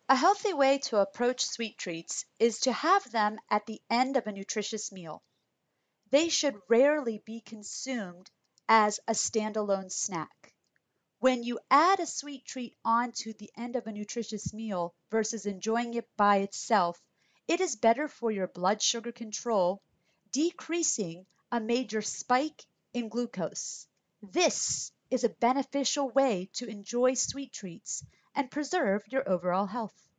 A healthy way to approach sweet treats is to have them at the end of a nutritious meal. They should rarely be consumed as a standalone snack. When you add a sweet treat onto the end of a nutritious meal versus enjoying it by itself, it is better for your blood sugar control, decreasing a major spike in glucose. This is a beneficial way to enjoy sweet treats and preserve your overall health.